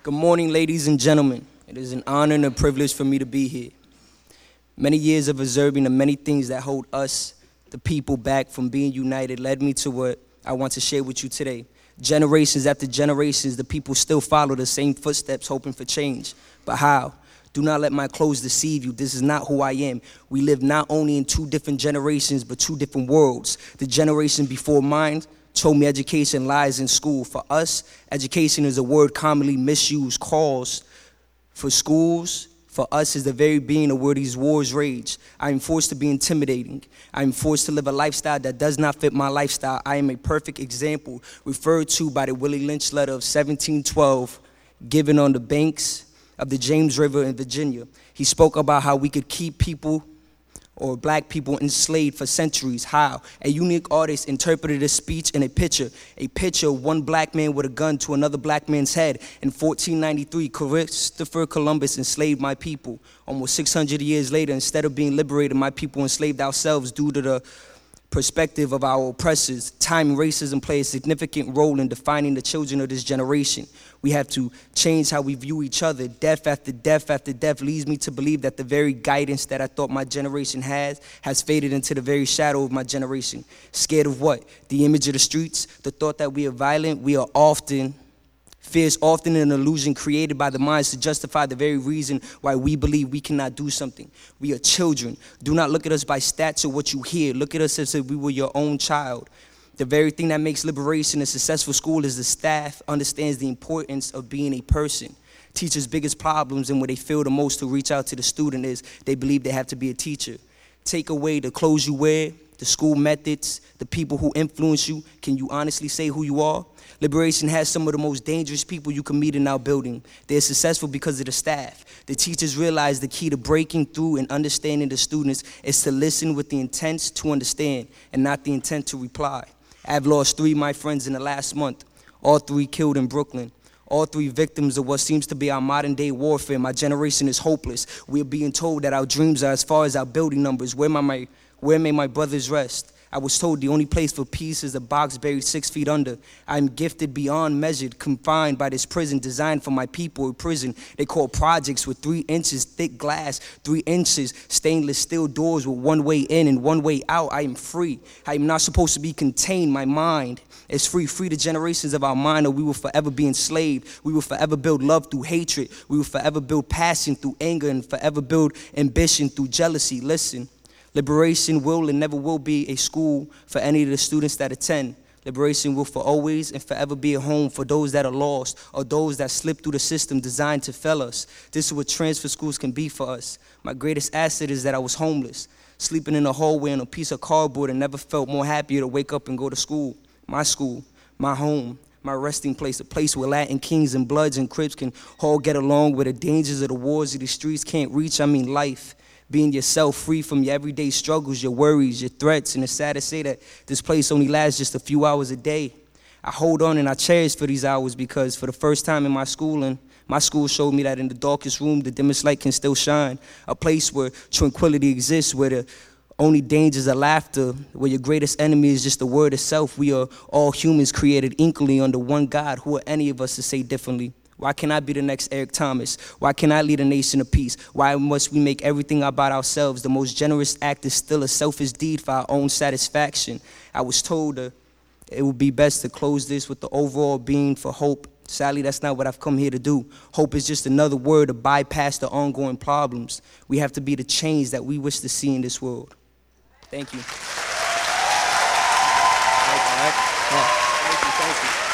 Good morning, ladies and gentlemen. It is an honor and a privilege for me to be here. Many years of observing the many things that hold us, the people, back from being united led me to what I want to share with you today. Generations after generations, the people still follow the same footsteps, hoping for change. But how? Do not let my clothes deceive you. This is not who I am. We live not only in two different generations, but two different worlds. The generation before mine told me education lies in school. For us, education is a word commonly misused. Calls for schools, for us, is the very being of where these wars rage. I am forced to be intimidating. I am forced to live a lifestyle that does not fit my lifestyle. I am a perfect example referred to by the Willie Lynch letter of 1712, given on the banks of the James River in Virginia. He spoke about how we could keep people or black people enslaved for centuries. How? A unique artist interpreted a speech in a picture of one black man with a gun to another black man's head. In 1493, Christopher Columbus enslaved my people. Almost 600 years later, instead of being liberated, my people enslaved ourselves due to the perspective of our oppressors. Time and racism play a significant role in defining the children of this generation. We have to change how we view each other. Death after death after death leads me to believe that the very guidance that I thought my generation has faded into the very shadow of my generation. Scared of what? The image of the streets, the thought that we are violent. Fear is often an illusion created by the minds to justify the very reason why we believe we cannot do something. We are children. Do not look at us by stats or what you hear. Look at us as if we were your own child. The very thing that makes liberation a successful school is the staff understands the importance of being a person. Teachers' biggest problems and what they feel the most to reach out to the student is they believe they have to be a teacher. Take away the clothes you wear, the school methods, the people who influence you. Can you honestly say who you are? Liberation has some of the most dangerous people you can meet in our building. They're successful because of the staff. The teachers realize the key to breaking through and understanding the students is to listen with the intent to understand and not the intent to reply. I've lost 3 of my friends in the last month, all 3 killed in Brooklyn. All 3 victims of what seems to be our modern day warfare. My generation is hopeless. We're being told that our dreams are as far as our building numbers. Where may my brothers rest? I was told the only place for peace is a box buried 6 feet under. I'm gifted beyond measured, confined by this prison designed for my people. A prison they call projects with 3 inches thick glass, 3 inches stainless steel doors with one way in and one way out. I am free. I am not supposed to be contained. My mind is free. Free the generations of our mind, or we will forever be enslaved. We will forever build love through hatred. We will forever build passion through anger and forever build ambition through jealousy. Listen. Liberation will and never will be a school for any of the students that attend. Liberation will for always and forever be a home for those that are lost or those that slip through the system designed to fail us. This is what transfer schools can be for us. My greatest asset is that I was homeless, sleeping in a hallway on a piece of cardboard, and never felt more happier to wake up and go to school, my home, my resting place, a place where Latin kings and Bloods and Crips can all get along, where the dangers of the wars of the streets can't reach. I mean life. Being yourself, free from your everyday struggles, your worries, your threats. And it's sad to say that this place only lasts just a few hours a day. I hold on and I cherish for these hours because for the first time in my schooling, my school showed me that in the darkest room, the dimmest light can still shine. A place where tranquility exists, where the only dangers are laughter, where your greatest enemy is just the word itself. We are all humans created equally under one God. Who are any of us to say differently? Why can't I be the next Eric Thomas? Why can't I lead a nation of peace? Why must we make everything about ourselves? The most generous act is still a selfish deed for our own satisfaction. I was told it would be best to close this with the overall being for hope. Sadly, that's not what I've come here to do. Hope is just another word to bypass the ongoing problems. We have to be the change that we wish to see in this world. Thank you. Thank you.